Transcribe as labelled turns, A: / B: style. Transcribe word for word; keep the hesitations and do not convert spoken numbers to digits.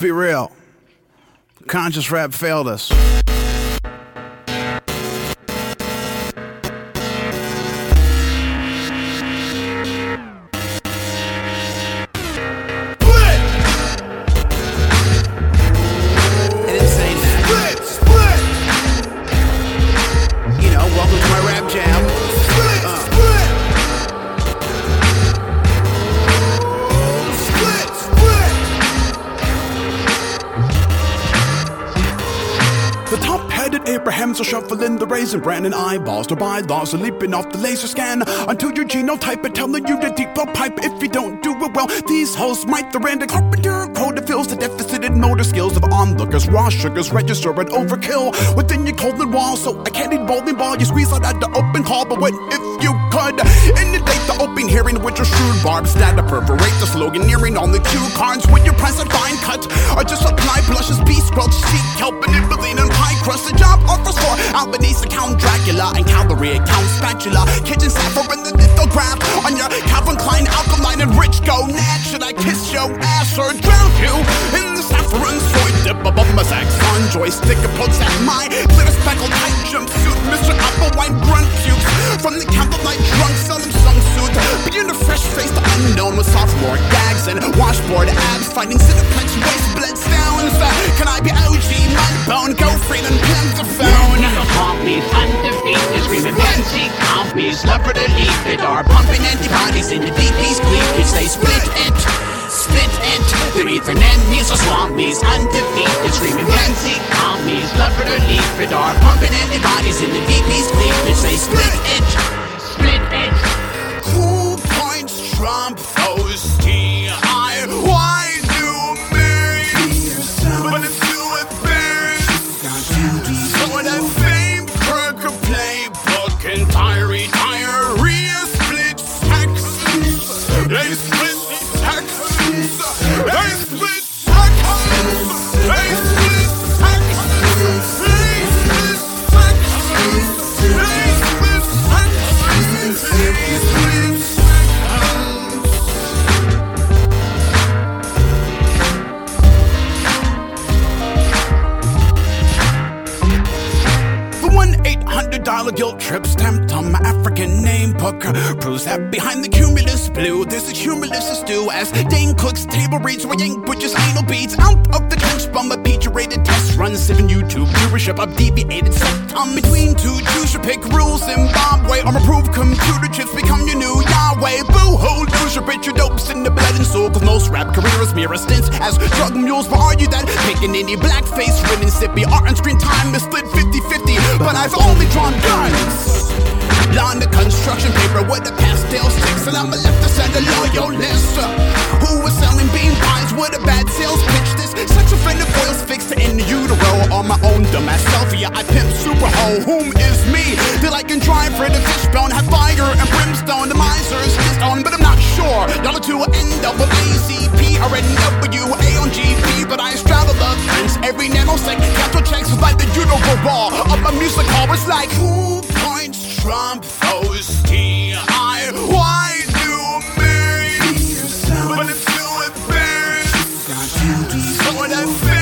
A: Be real. Conscious rap failed us. Abrahams are shuffling the raisin bran and eyeballs to bylaws are leaping off the laser scan until your genotype and telling you to deep the pipe. If you don't do it well, these hoes might the random carpenter code that fills the deficit in motor skills of onlookers. Raw sugars register an overkill within your colon wall, so I can't eat bowling ball. You squeeze out at the open call, but what if you could inundate the open hearing with your shrewd barbs that to perforate the sloganeering on the cue cards with your present fine cut, or just apply blushes, beast squelch, seek help, and Ibeline and pie crust. The job offers for Albanese, Count Dracula, and Calvary, Count Spatula, kitchen sapphire, and the lithograph on your Calvin Klein alkaline and rich gonad. Should I kiss your ass or drown you in the saffron soy dip above my saxon joystick approach at my glitter speckled tight jumpsuit? Mister Applewine grunt pukes from the candlelight drunk selling some suit, being a fresh faced unknown with sophomore gags and washboard abs, fighting cineplex waist bled sounds. Can I be O G Mudbone, go free and plant the phone?
B: Compies, undefeated, screaming fancy compies, love for the leaf it are pumping antibodies in the D P's cleavage. They split it, split it. They're either nannies or swampies, undefeated, screaming fancy compies, love for the leaf it are pumping antibodies in the D P's cleavage. They split it, split it.
A: Who points Trump those T I? Why do me? But it's you with so that fame, Kirk, playbook, and diary, diarrhea, split Texas. They split Texas. They split Texas. They split Texas. They split Texas. They split Texas. They split Texas. eight hundred dollar guilt trip stamped on my African name book proves that behind the cumulus blue there's a cumulus stew as Dane Cook's table reads where Yank Butcher's anal beads out of the trench bomb. A Peter rated test run, seven YouTube viewership of deviated septum between two Jews should pick rules. Zimbabwe or approved computer chips become your new Yahweh. Boo-hoo, lose your bitch, your dopes in the blood and soul, cause most rap careers mirror stints as drug mules. But argue that picking any blackface written sippy art on screen time is split fifty fifty, but I've only drawn guns on the construction paper with the pastel sticks, and I'm a left to center loyalist who was selling bean pies with a bad sales pitch. This sex offender foils fixed in the utero on my own dumbass selfie. I pimp super hoe, whom is me that I can drive for the fishbone, have fire and brimstone. The miser's list on, but I'm not sure. Y'all are to N double A C P or N W A on G P, but I straddle the fence every nanosec. Capital checks like the utero ball of my music hall. It's like who points Trump those T I? Why do me? But it's you with me. So that